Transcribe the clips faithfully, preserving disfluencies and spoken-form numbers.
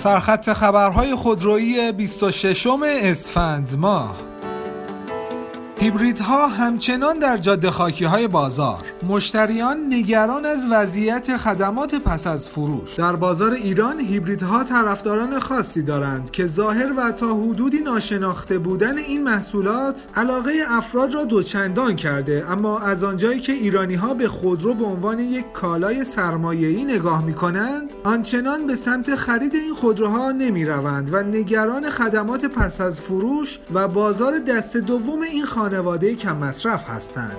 سرخط خبرهای خودرویی بیست و ششم اسفند ماه. هیبریدها همچنان در جاده خاکی‌های بازار. مشتریان نگران از وضعیت خدمات پس از فروش. در بازار ایران هیبریدها طرفداران خاصی دارند که ظاهر و تا حدودی ناشناخته بودن این محصولات علاقه افراد را دوچندان کرده، اما از آنجایی که ایرانی‌ها به خودرو به عنوان یک کالای سرمایه‌ای نگاه می‌کنند، آنچنان به سمت خرید این خودروها نمی‌روند و نگران خدمات پس از فروش و بازار دست دوم این خانواده کم مصرف هستند.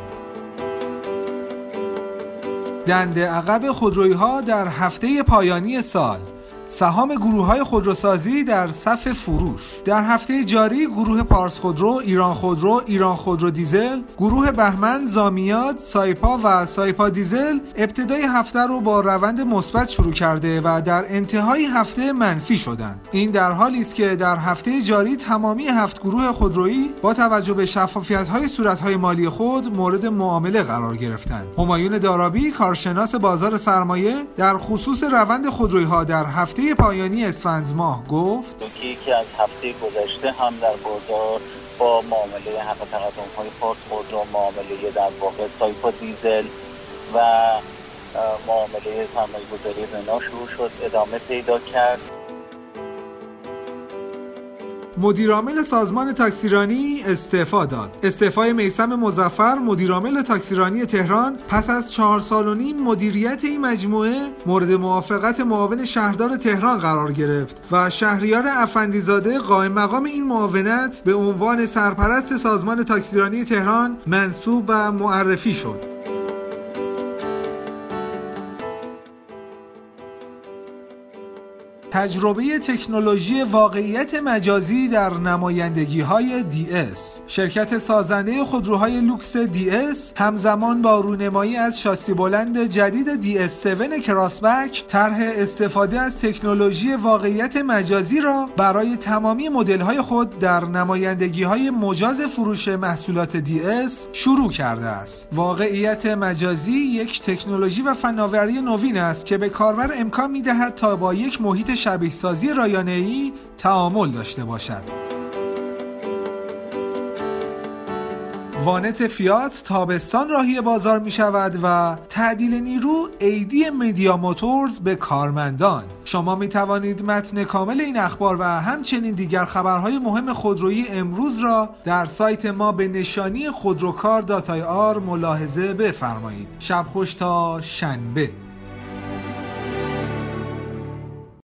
دنده عقب خودرویی‌ها در هفته پایانی سال. سهام گروه‌های خودروسازی در صف فروش. در هفته جاری گروه پارس خودرو، ایران خودرو، ایران خودرو دیزل، گروه بهمن، زامیات، سایپا و سایپا دیزل ابتدای هفته رو با روند مثبت شروع کرده و در انتهای هفته منفی شدند. این در حالی است که در هفته جاری تمامی هفت گروه خودرویی با توجه به شفافیت‌های صورت‌های مالی خود مورد معامله قرار گرفتند. همایون دارابی، کارشناس بازار سرمایه، در خصوص روند خودرویی‌ها در هفته هفته پایانی اسفند ماه گفت که از هفته گذشته هم در بازار با معامله حق تقدم‌های پارس خودرو، معامله در واقع سایپا دیزل و معامله سرمایه‌گذاری رنا شروع شد، ادامه پیدا کرد. مدیرعامل سازمان تاکسیرانی استعفا داد. استعفای میثم مظفر، مدیرعامل تاکسیرانی تهران، پس از چهار سال و نیم مدیریت این مجموعه مورد موافقت معاون شهردار تهران قرار گرفت و شهریار افندیزاده قائم مقام این معاونت به عنوان سرپرست سازمان تاکسیرانی تهران منصوب و معرفی شد. تجربه تکنولوژی واقعیت مجازی در نمایندگی‌های دی اس. شرکت سازنده خودروهای لوکس دی اس همزمان با رونمایی از شاسی بلند جدید دی اس هفت کراسبک طرح استفاده از تکنولوژی واقعیت مجازی را برای تمامی مدل‌های خود در نمایندگی‌های مجاز فروش محصولات دی اس شروع کرده است. واقعیت مجازی یک تکنولوژی و فناوری نوین است که به کاربر امکان می‌دهد تا با یک محیط شبیه سازی رایانه‌ای تعامل داشته باشد. وانت فیات تابستان راهی بازار می شود و تعدیل نیرو ایدی مدیا موتورز به کارمندان. شما می توانید متن کامل این اخبار و همچنین دیگر خبرهای مهم خودرویی امروز را در سایت ما به نشانی خودروکار دات آی آر ملاحظه بفرمایید. شب خوش تا شنبه.